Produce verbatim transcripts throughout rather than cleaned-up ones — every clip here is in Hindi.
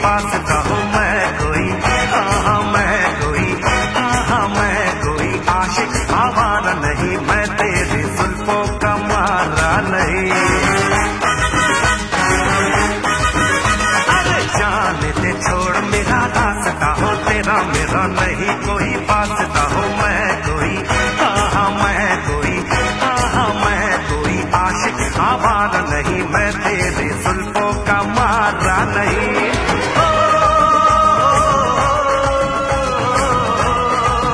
वास्ता हूँ मैं कोई, हाँ मैं कोई, हाँ मैं कोई आशिक आवारा नहीं, मैं तेरी जुल्फों का मारा नहीं। अरे जाने दे छोड़ मेरा रास्ता हो तेरा मेरा नहीं कोई वास्ता हो मैं कोई, हाँ मैं कोई, हाँ मैं कोई आशिक आवारा नहीं, मैं तेरी जुल्फों का मारा नहीं।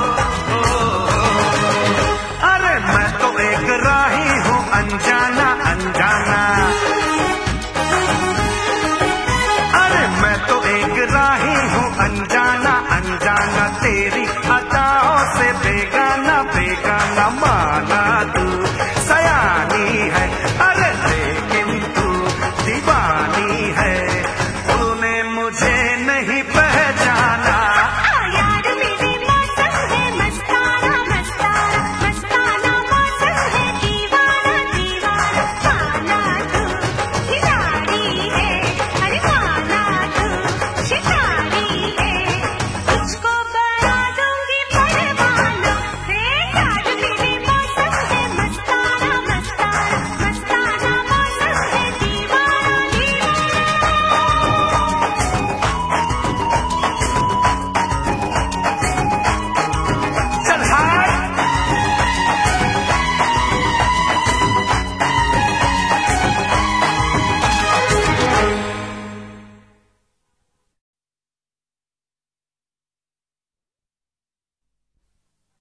अरे मैं तो एक राही हूँ अनजाना